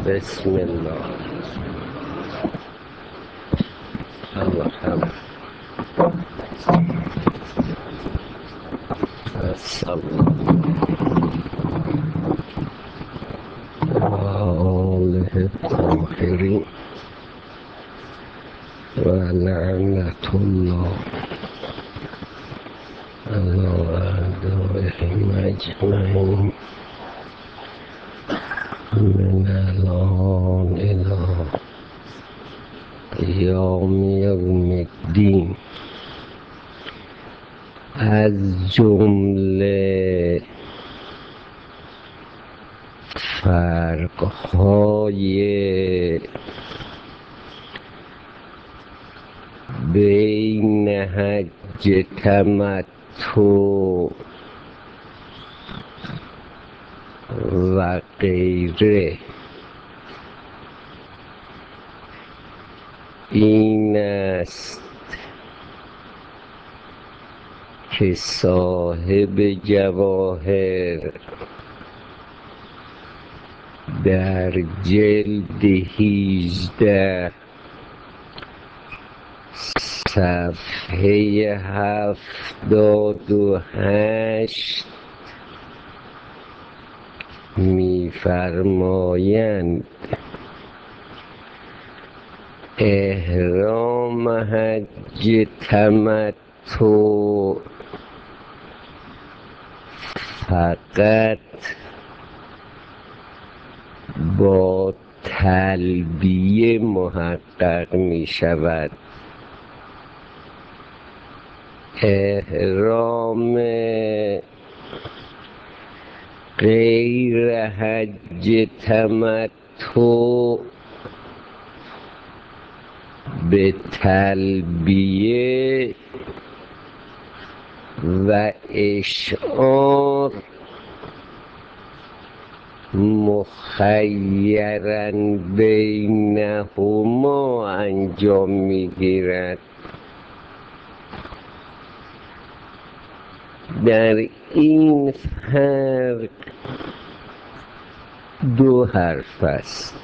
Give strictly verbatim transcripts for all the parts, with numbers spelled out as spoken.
بسم الله. الحمد الصلاة وآله الطاهرين ولعنة الله على أعدائهم أجمعين من الآن إلى قیام یوم الدین. از جمله فرقهای بین حج تمتع و غیره این است که صاحب جواهر در جلد هیجده صفحه هفتاد و هشت می‌فرمایند احرام حج تمتع فقط با تلبیه محقق می شود. احرام غیر حج تمتع به تلبیه و اشعار مخیراً بینهما انجام میگیرد. در این فرق دو حرف است.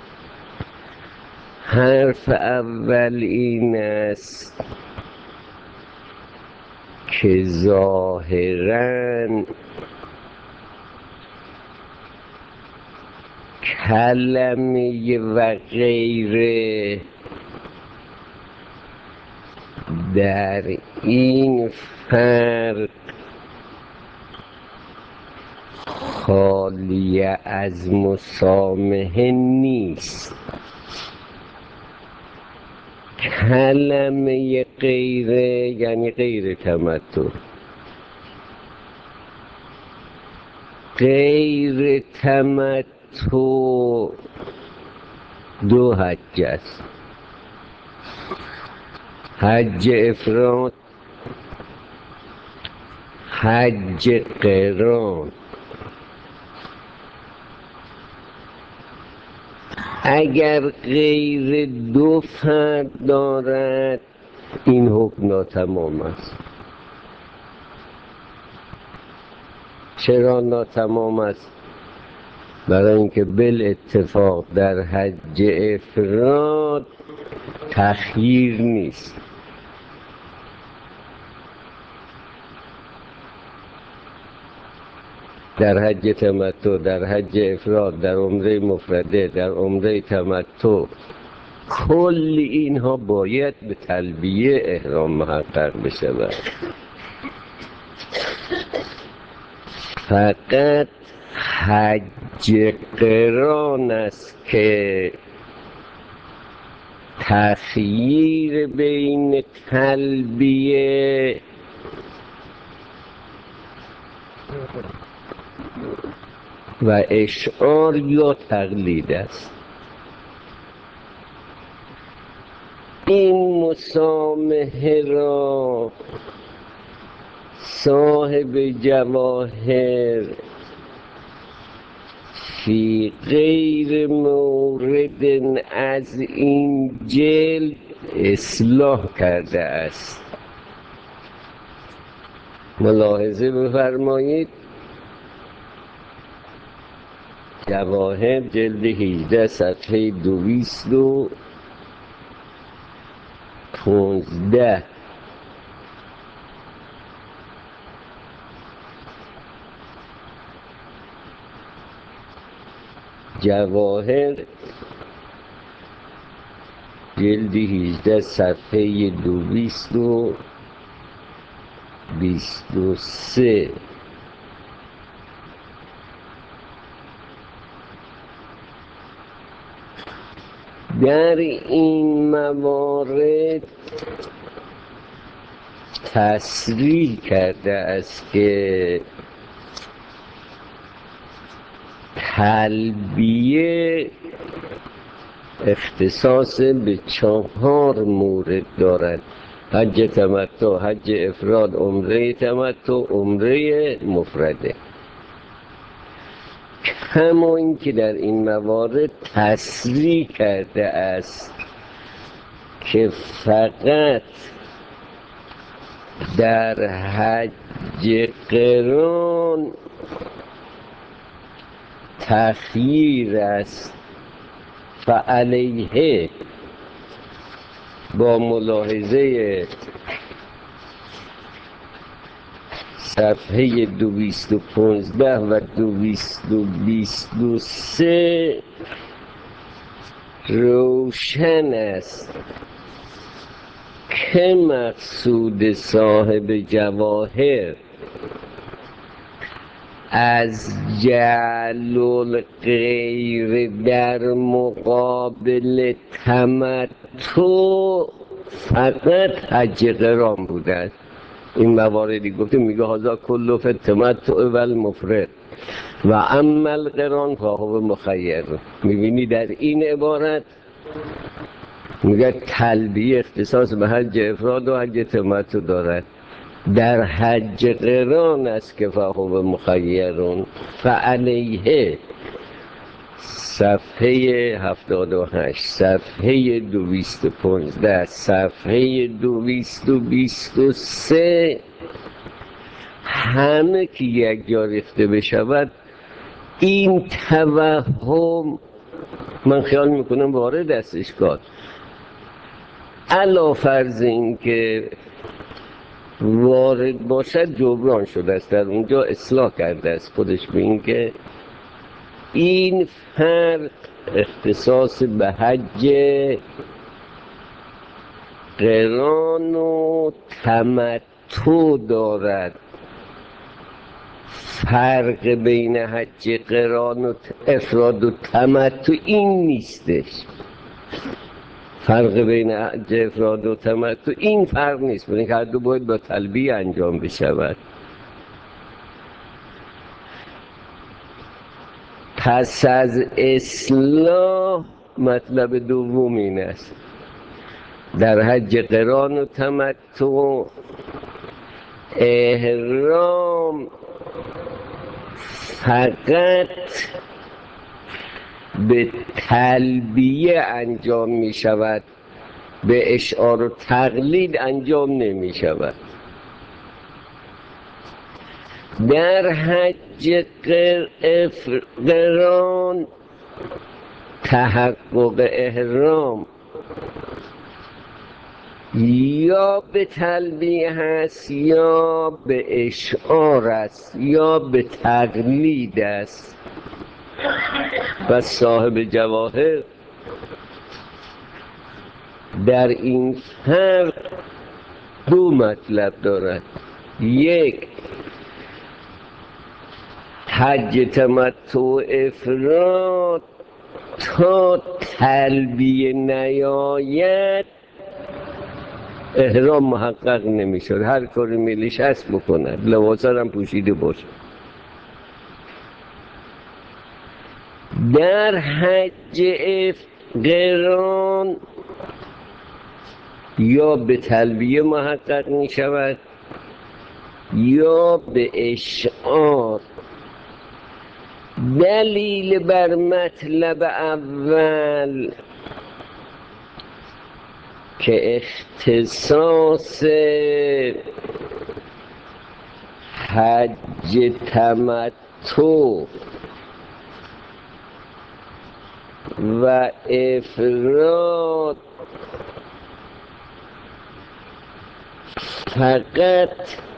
حرف اول این است که ظاهراً کلمه و غیره در این فرق خالی از مسامحه نیست. کلمه غیره یعنی غیر تمتع. غیر تمتع دو حج است: حج افراد، حج قران. اگر غیر دو فرد دارد این حکم ناتمام است. چرا ناتمام است؟ برای اینکه بالاتفاق در حج افراد تخییر نیست. در حج تمتع، در حج افراد، در عمره مفرده، در عمره تمتع، کل اینها باید به تلبیه احرام محقق بشود. فقط حج قران است که تخییر بین تلبیه و اشعار یا تقلید است. این مسامحه را صاحب جواهر فی غیر مورد از این جلد اصلاح کرده است. ملاحظه بفرمایید جواهر جلد هجده صفحه دویست و پونزده. جواهر جلد هجده صفحه دویست و بیست و سه. در این موارد تصریح کرده است که تلبیه اختصاص به چهار مورد دارد: حج تمتع، حج افراد، عمره تمتع، عمره مفرده. کما اینکه در این موارد تصریح کرده است که فقط در حج قران تخییر است فعلیه، با ملاحظه صفحه دویست و پونزده و دویست و بیست و سه روشن است که مقصود صاحب جواهر از جعل الغیر در مقابل تمتع فقط حج قران بوده است. این مواردی گفته میگه هذا کله فی التمتع و المفرد و اما القران فهو مخیر. میبینی در این عبارت میگه تلبیه اختصاص به حج افراد و حج تمتع دارد، در حج قران است که فهو مخیرون فعلیه. صفحه هفتاد و هشت، صفحه دویست و پونزده، صفحه دویست و بیست و سه، همه که یک جا ریخته بشود این توهم من خیال میکنم وارد است اشکال. علا فرض این که وارد باشد جبران شده است، در اونجا اصلاح کرده است خودش به این که این فرق اختصاص به حج قران و تمتع دارد. فرق بین حج قران و افراد و تمتع این نیستش. فرق بین حج افراد و تمتع این فرق نیست، برای اینکه هر دو باید با تلبیه انجام بشود. پس از اصلاح مطلب دوم این است: در حج قران و تمتع احرام فقط به تلبیه انجام می شود، به اشعار و تقلید انجام نمی شود. در حج قران تحقق احرام یا به تلبیه هست یا به اشعار است یا به تقلید است. و صاحب جواهر در این فرق دو مطلب دارد: یک، حج تمتع افراد تا تلبیه نیاید احرام محقق نمی شد، هر کاری میلیش هست بکند، لباس هم پوشیده باشه. در حج قران یا به تلبیه محقق می شود یا به اشعار. دلیل بر مطلب اول که اختصاص حج تمتع و افراد فقط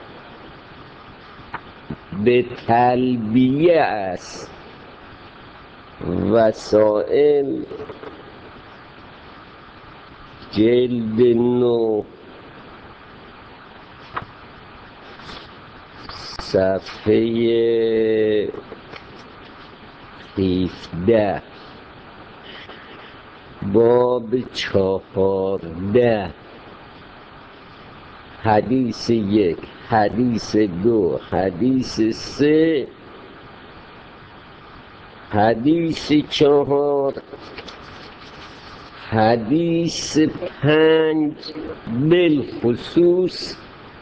به تلبیه است. وسائل جلد نو صفحه هفده باب چهارده حدیث یک، حدیث دو، حدیث سه، حدیث چهار، حدیث پنج بالخصوص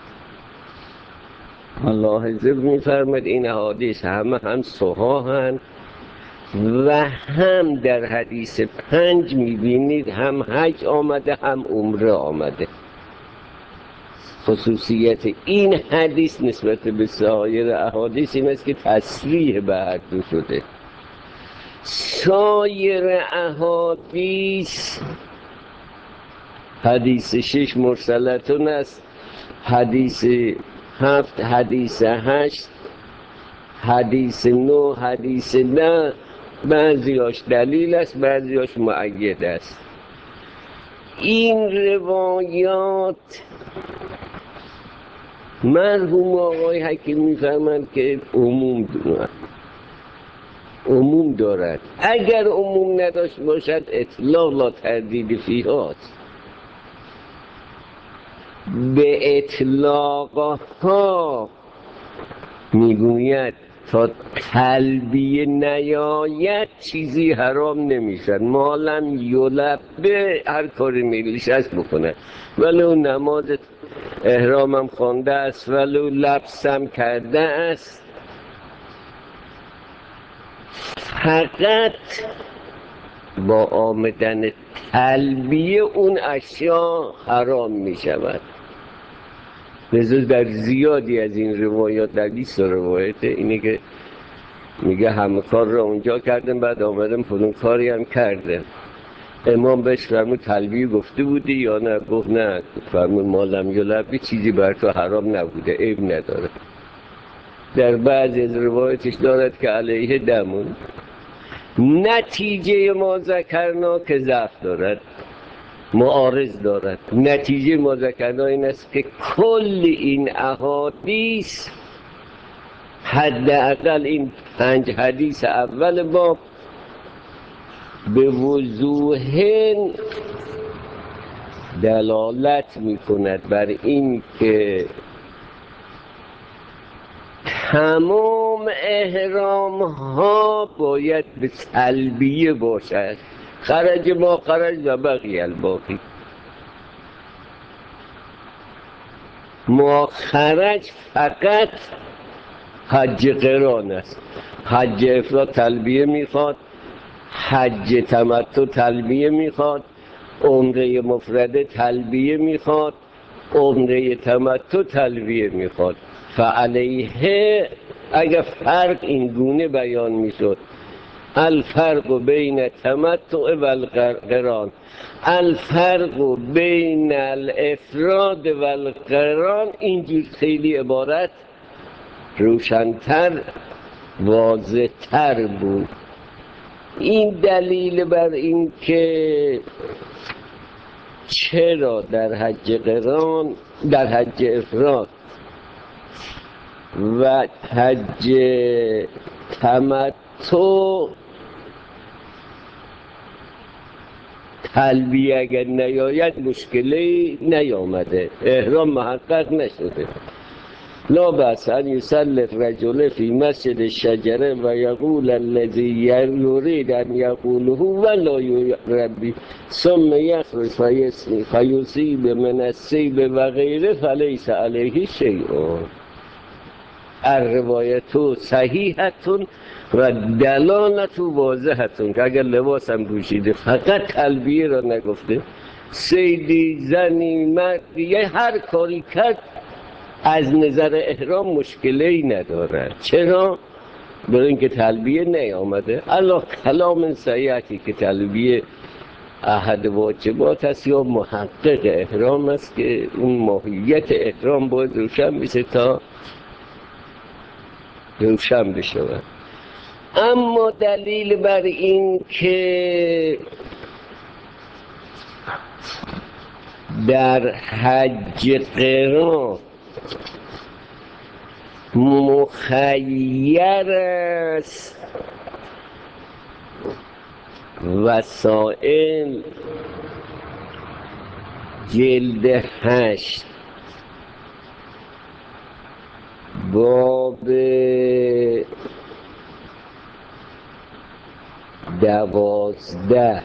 ملاحظه می‌فرماید این احادیث همه هم صحاحند و هم در حدیث پنج می‌بینید هم حج آمده هم عمره آمده. خصوصیت این حدیث نسبت به سایر احادیث این است که تصریح به هر دو شده. سایر احادیث حدیث شش مرسلتون است، حدیث هفت، حدیث هشت، حدیث نو، حدیث ده بعضیاش دلیل است بعضیاش مؤید است. این روایات مرحوم آقای حکیم میفرمند که عموم دارد عموم دارد اگر عموم نداشت باشد اطلاق لا تردید فیهاست. به اطلاقها میگوید تا تلبیه نیاید چیزی حرام نمیشد. مالم یلب به هر کاری میلیش است بکنه، ولو نماز احرامم خوانده است ولو لبسم کرده است، فقط با آمدن تلبیه اون اشیا حرام می شود. لذا در زیادی از این روایات در بیست روایت اینه که میگه همه کار را اونجا کردم بعد آمدم فلان کاری هم کردم. امام بهش فرمود تلبیه گفته بودی یا نه؟ گفت نه. فرمود مالم یلبی چیزی بر تو حرام نبوده، عیب نداره. در بعضی از روایتش دارد که علیه دمون. نتیجه ما ذکرنا که ضعف دارد، معارض دارد. نتیجه ما ذکرنا این است که کل این احادیث حداقل این پنج حدیث اول باب به وضوح دلالت می کند بر این که تمام احرام ها باید به تلبیه باشد. خرج ما خرج و بقی الباقی. ما خرج فقط حج قران است. حج افراد تلبیه میخواد، حج تمتع تلبیه میخواد، عمره مفرده تلبیه میخواد، عمره تمتع تلبیه میخواد. فعلیه اگر فرق این گونه بیان میشد، الفرق بین تمتع و القران، الفرق بین الافراد و القران، اینجور خیلی عبارت روشنتر واضحتر بود. این دلیل بر این که چرا در حج قران، در حج افراد و حج تمتع تلبیه اگر نیاید مشکلی نیامده، احرام محقق نشده. لا بأس ان يصلي الرجل في مسجد الشجره و یقول الذي يريد ان يقوله ولا يربي ثم يخرج فيسني فيصيب من السيب و غیره فليس عليه شيء. الروایت صحیحتون و دلالت واضحتون که اگر لباس هم پوشیده فقط تلبیه را نگفته، سیدی، زنی، مردی، یه هر کاری کرد از نظر احرام مشکلی نداره. چرا؟ برای اینکه تلبیه نیامده. الله کلام صحیحی که تلبیه احد واجبات است یا محقق احرام است که اون ماهیت احرام باید روشن میشه تا روشن بشه. اما دلیل بر این که در حج قران مخیر است وسائل جلد هشت باب دوازده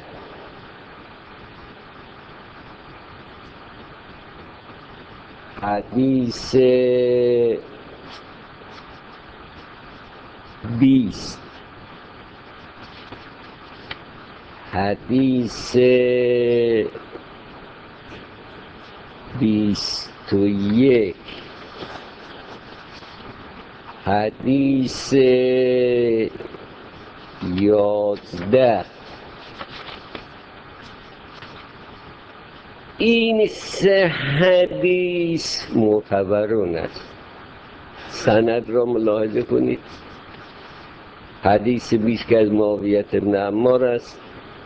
حدیث بیست حدیث بیست و یک حدیث یازده این سه حدیث معتبرون است. سند را ملاحظه کنید. حدیث بیست که از معاویه بن عمار است،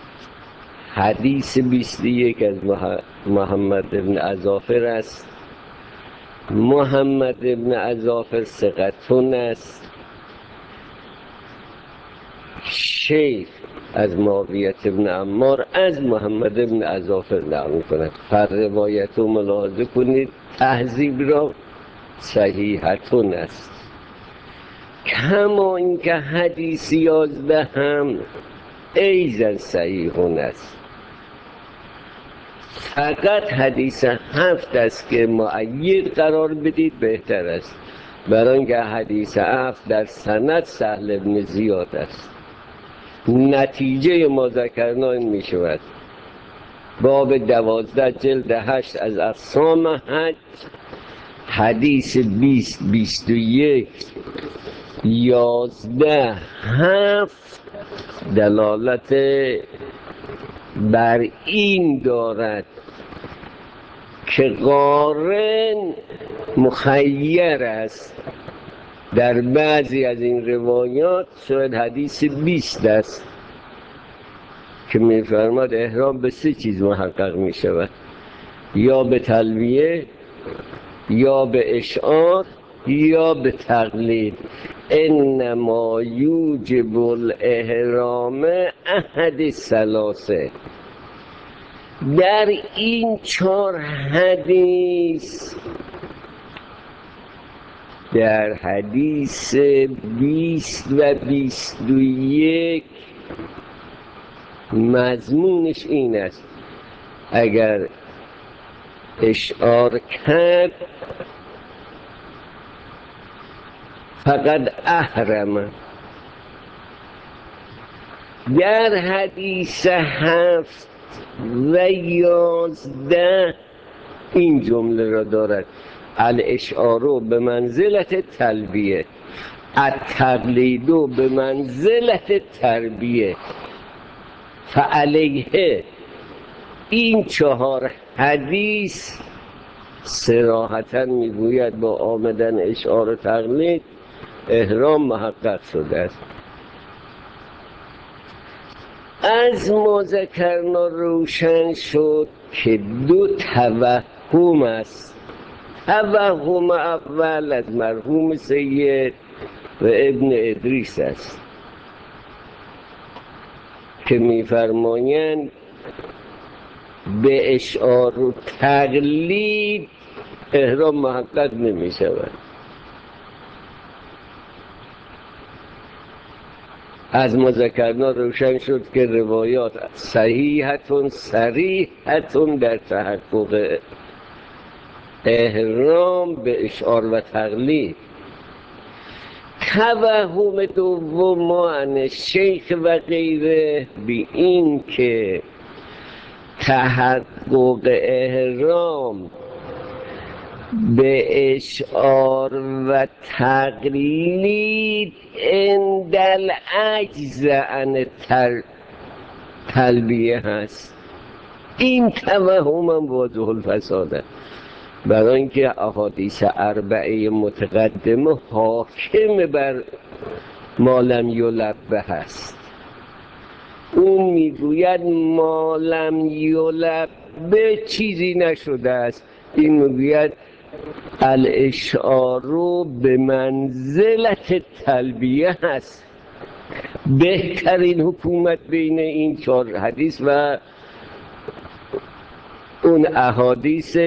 حدیث بیست و یک از محمد بن عزافر است. محمد بن عزافر ثقتون است. شیخ از معاویه بن عمار از محمد بن عزافر نقل می‌کند. هر روایت رو ملاحظه کنید. تهذیب را صحیحتون است. کما اینکه حدیث یازده هم ایضا صحیحون است. فقط حدیث هفت است که مؤید قرار بدید بهتر است، برای اینکه حدیث هفت در سند سهل بن زیاد است. نتیجه ما ذکرنا این می شود: باب دوازده جلد هشت از اقسام حج، حدیث بیست بیست و یک یازده هفت دلالت بر این دارد که قارن مخیر است. در بعضی از این روایات شاید حدیث بیست است که می‌فرماد احرام به سه چیز محقق می شود: یا به تلبیه، یا به اشعار، یا به تقلید. انما یوجب الاحرام احد ثلاثه. در این چهار حدیث، در حدیث بیست و بیست و یک مضمونش این است: اگر اشعار کرد فقط احرم. در حدیث هفت و یازده این جمله را دارد: الاشعار به منزلت تلبیه، التقلید به منزلت تربیه. فعلیه این چهار حدیث صراحتاً میگوید با آمدن اشعار و تقلید احرام محقق شده است. از ما ذکرنا روشن شد که دو توهم است. توهم اول از مرحوم سید و ابن ادریس است که می‌فرمایند به اشعار و تقلید احرام محقق نمی شود. از ما ذکرنا روشن شد که روایات صحیحتون صریحتون در تحقق احرام به اشعار و تقلید. توهم دوم ما عن شیخ و غیره بی این که تحقق احرام به اشعار و تقلید اندل عجز عن تر تلبیه هست. این توهم هم واضح الفساده، برای اینکه احادیث اربعه متقدمه حاکم بر ما لم یلبه هست. اون میگوید ما لم یلبه چیزی نشده است، این میگوید الاشعار به منزلت تلبیه هست. بهترین حکومت بین این چهار حدیث و اون احادیث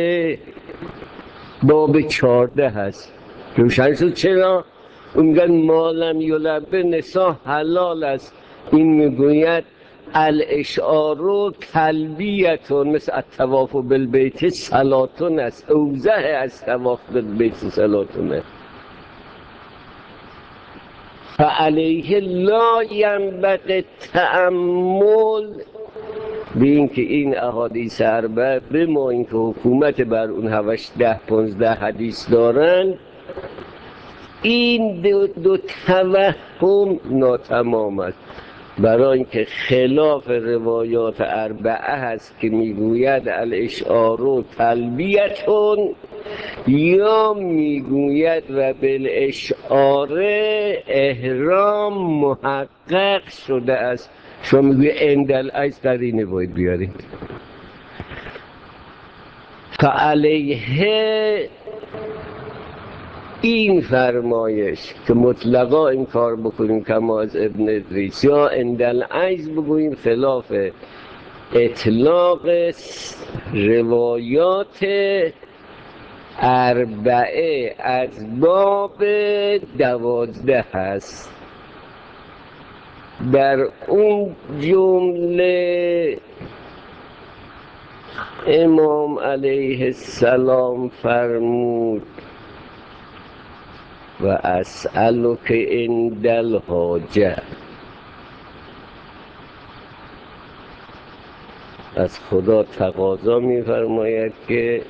باب چارده هست. روشن شد چرا؟ اون میگن ما لم یلبه نساء حلال است، این میگوید الاشعار تلبیتون مثل الطواف بالبیت صلاتون است، اوضح از طواف بالبیت صلاتون. فعلیه لا ینبغی تأمل به اینکه این احادیث اربعه به ما اینکه حکومت بر اون هوش ده پانزده حدیث دارن، این دو, دو توهم ناتمام است، برای اینکه خلاف روایات اربعه هست که میگوید الاشعار تلبیتون، یا میگوید و بالاشعار احرام محقق شده است. شما میگوید اندل عجز قرینه باید بیارید. فعلیه این فرمایش که مطلقا این کار بکنیم کما از ابن ادریس، یا اندل عجز بگوییم خلاف اطلاق روایات اربعه از باب دوازده هست. در اون جمله امام علیه السلام فرمود و اسألک عند الحاجه، از خدا تقاضا می‌فرماید که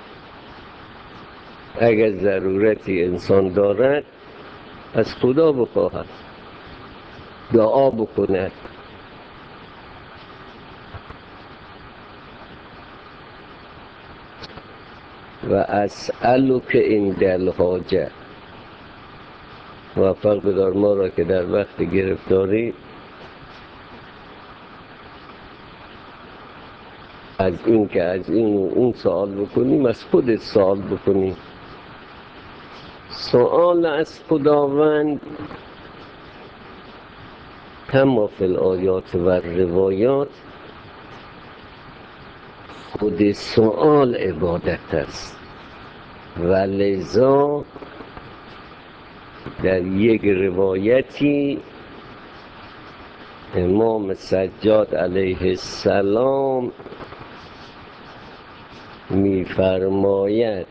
اگر ضرورتی انسان دارد از خدا بخواهد، دعا بکند. و اسألک عند الحاجه، موفق بدار ما را که در وقت گرفتاری از این که از این و اون سوال بکنیم، از خودت سوال بکنیم. سوال از خداوند کما فی الآیات و روایات، خود سوال عبادت است. و لذا در یک روایتی امام سجاد علیه السلام می‌فرماید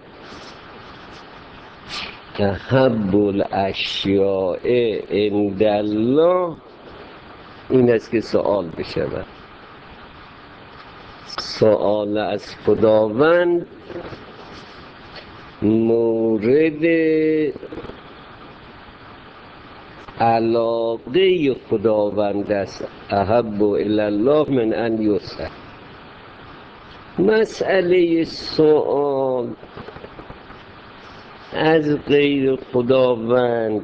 احب الاشیاء عند الله این است که سوال بشود. سوال از خداوند مورد علاقه خداوند است. احب الی الله من ان یسأل. مسئله سوال از غیر خداوند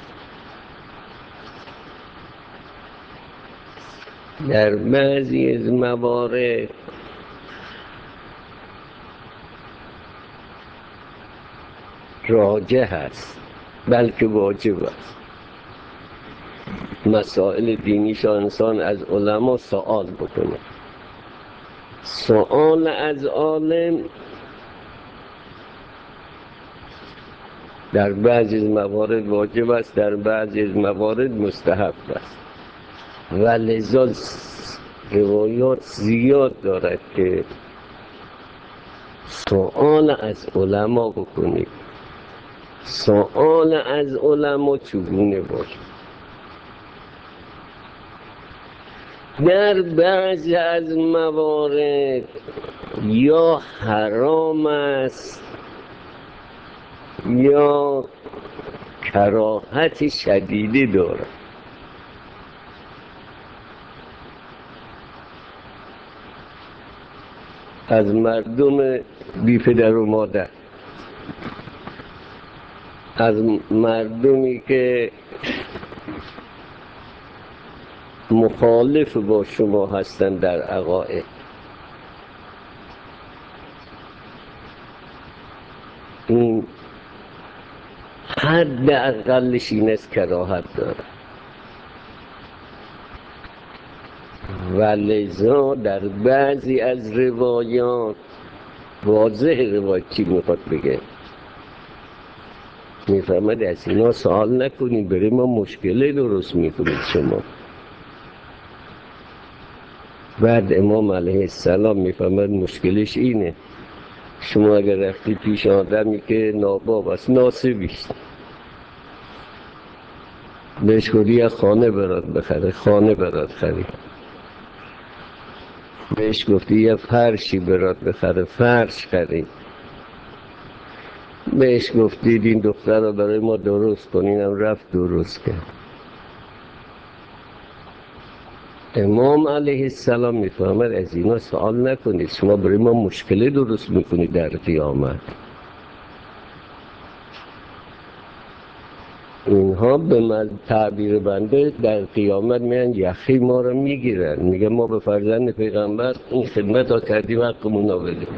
در بعضی از موارد راجح است، بلکه واجب است. مسائل دینیش انسان از علما سوال بکنه. سوال از عالم در بعضی از موارد واجب است، در بعضی از موارد مستحب است. و لذا روایات زیاد دارد که سوال از علما بکنید. سوال از علما چگونه باشد؟ در بعضی از موارد یا حرام است یا کراهت شدیدی دارد از مردم بی پدر و مادر، از مردمی که مخالف با شما هستند در عقاید. این حد اقلش این است کراهت داره و لذا در بعضی از روایات واضح روایت چی میخواد بگه، میفهمد از اینا سوال نکنید، برای ما مشکله درست میکنید شما. بعد امام علیه السلام میفهمد مشکلش اینه، شما اگر رفتی پیش آدمی که ناباب است، ناسبیست، بهش گفتی یه خانه برات بخره، خانه برات خرید. بهش گفتی یه فرشی برات بخره، فرش خرید. بهش گفتید این دختر رو برای ما درست کنین، هم رفت درست کرد. امام علیه السلام میفهمد از اینا سوال نکنید، شما برای ما مشکله درست میکنید در قیامت. اینها به من تعبیر بنده در قیامت میان یخی ما رو میگیرن، میگه ما به فرزند پیغمبر این خدمت ها کردیم، حقمون رو بدیم.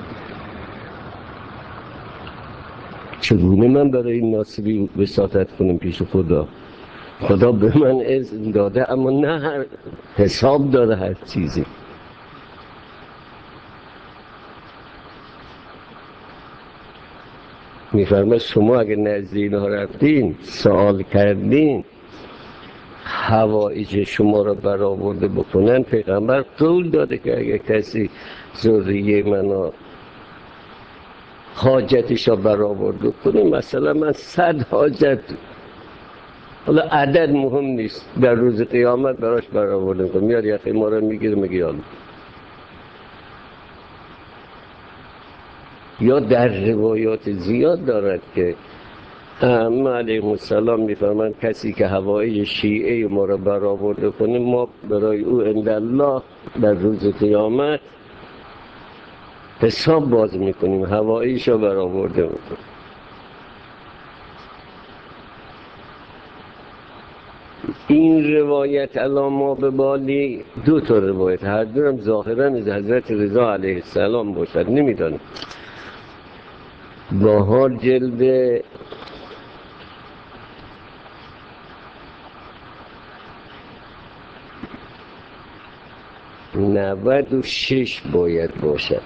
چگونه من برای این ناصبی وساطت کنم پیش خدا؟ خدا به من اذن داده، اما نه هر حساب داره هر چیزی. میفرماید شما اگر نزد اینها رفتین سوال کردین حوائج شما را برآورده بکنن، پیغمبر قول داده که اگر کسی ذریه منو حاجتش را برآورده کنه، مثلا من صد حاجت، حالا عدد مهم نیست، در روز قیامت براش برآورده کنه، میاد یخی ما را میگیره میگه یالا. یا در روایات زیاد دارد که ائمه علیهم السلام میفرمند کسی که هوای شیعه ما را برآورده کنه، ما برای او عند الله در روز قیامت حساب باز میکنیم، هوایش را برآورده میکنیم. این روایت علی ما به بالی دو تا روایت، هر دو هم ظاهرا از حضرت رضا علیه السلام باشد، نمیدانم. بهار جلد نود و شش باید باشد.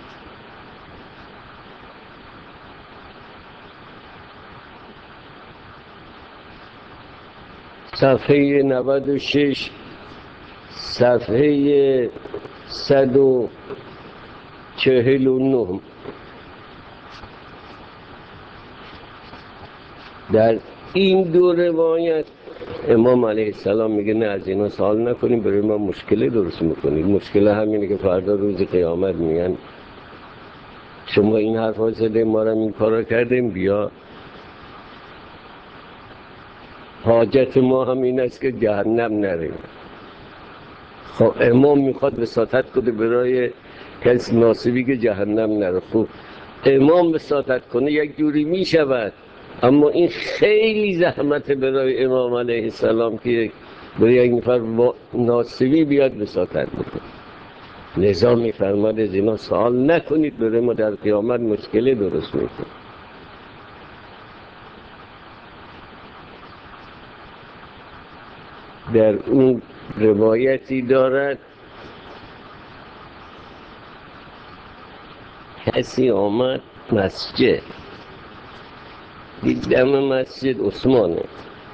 صفحه نود و شش، صفحه صد و چهل و نه. در این دو روایت امام علیه السلام میگه نه از اینا سوال نکنیم، برای ما مشکل درست میکنیم. مشکل همینه که فردا روز قیامت میگن شما این حرف ها زده، ما رو این کارا کردیم، بیا حاجت ما هم این است که جهنم نریم. خب امام میخواد وساطت کنه برای کسی ناصبی که جهنم نره. خب امام وساطت کنه یک جوری میشود، اما این خیلی زحمت برای امام علیه السلام که برای یک نفر ناصبی بیاد وساطت بکنه. لذا میفرماد از اینا سوال نکنید، برای ما در قیامت مشکلی درست میکنه. در اون روایتی دارد کسی آمد مسجد، دید دم مسجد عثمانه،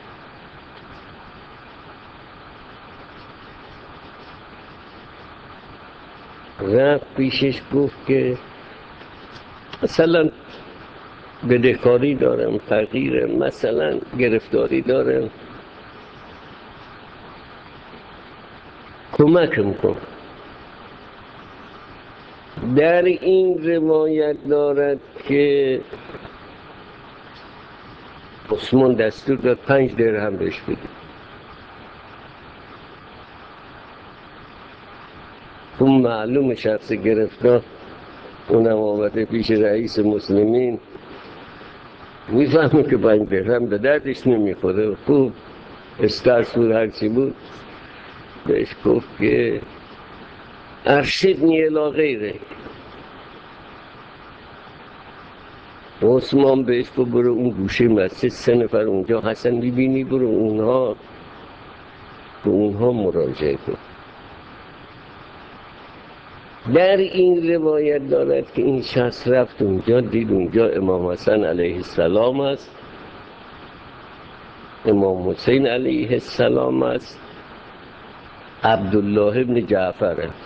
رفت پیشش گفت که مثلا بدهکاری دارم، فقیرم، مثلا گرفتاری دارم، کمکم کن. در این روایت دارد که عثمان دستور داد پنج درهم بهش بده. اون معلوم شخص گرفتار اونم آمده پیش رئیس مسلمین، میفهمه که پنج درهم به دردش نمیخوره. خوب استرس بود هرچی بود، بهش گفت که ارشدنی الی غیره. عثمان بهش گفت برو اون گوشه مسجد سه نفر اونجا هستن میبینی، برو اونها به اونها مراجعه کن. در این روایت دارد که این شخص رفت اونجا، دید اونجا امام حسن علیه السلام است، امام حسین علیه السلام است، عبدالله ابن جعفر است.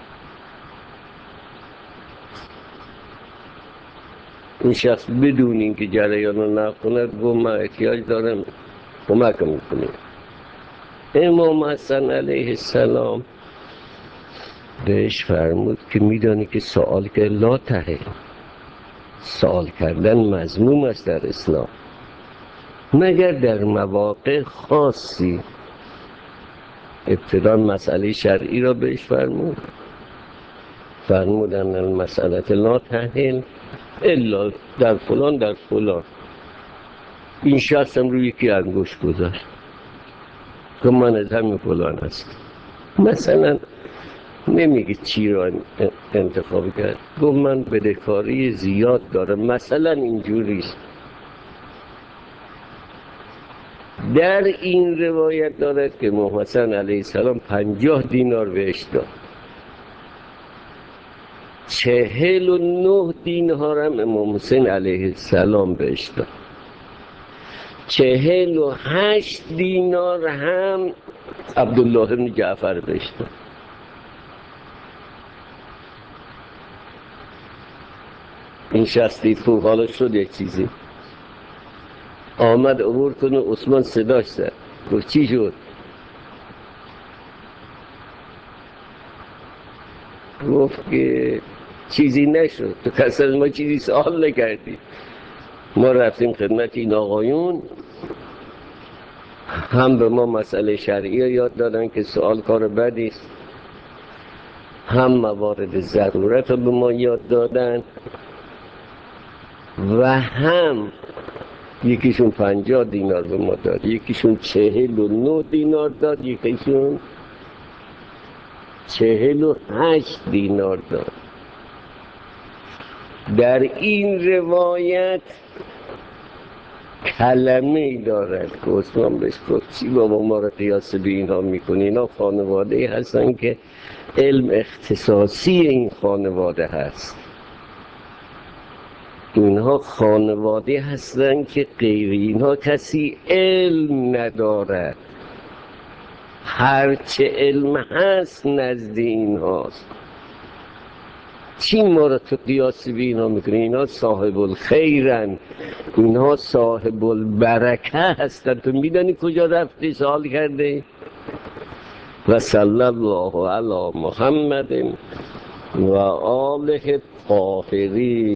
این شخص بدون اینکه جریان رو نقل کند گفت من احتیاج دارم کمک میکنه. امام حسن علیه السلام بهش فرمود که میدانی که سوال که لا تحل، سوال کردن مذموم است در اسلام مگر در مواقع خاصی. ابتدا مسئله شرعی را بهش فرمود، فرمودن المسئله لا تحل الا در فلان در فلان. این شخص هم روی یکی انگشت گذاشت که من از همین فلان هست. مثلا نمیگه چی را انتخاب کرد، گفت من بدهکاری زیاد دارم، مثلا اینجوریست. در این روایت دارد که امام حسن علیه السلام پنجاه دینار بهش داد، چهل و نه دینار هم امام حسین علیه السلام بهش داد، چهل و هشت دینار هم عبدالله بن جعفر بهش داد. این شخص دید خوب حالا شد یک چیزی، آمد عبور کنه. عثمان صداش زد، گفت چی شد؟ گفت که چیزی نشد، تو کس از ما چیزی سوال نکردی. ما رفتیم خدمت این آقایون، هم به ما مسئله شرعی یاد دادن که سوال کار بدیست، هم موارد ضرورت رو به ما یاد دادن، و هم یکیشون پنجاه دینار به ما داد، یکیشون چهل و نه دینار داد، یکیشون چهل و هشت دینار داد. در این روایت کلمه ای دارد که عثمان بهش گفت چی بابا ما رو قیاس به اینها میکنی؟ اینا خانواده ای هستن که علم اختصاصی این خانواده هست، اینها خانواده هستن که غیر اینها کسی علم ندارد، هرچه علم هست نزد این هاست. چی ما را تو قیاس به اینا میکنی؟ اینا صاحب الخیرن، اینها صاحب البرکه هستن. تو میدانی کجا رفتی سوال کرده؟ و صلی الله علی محمد و آله الطاهرین.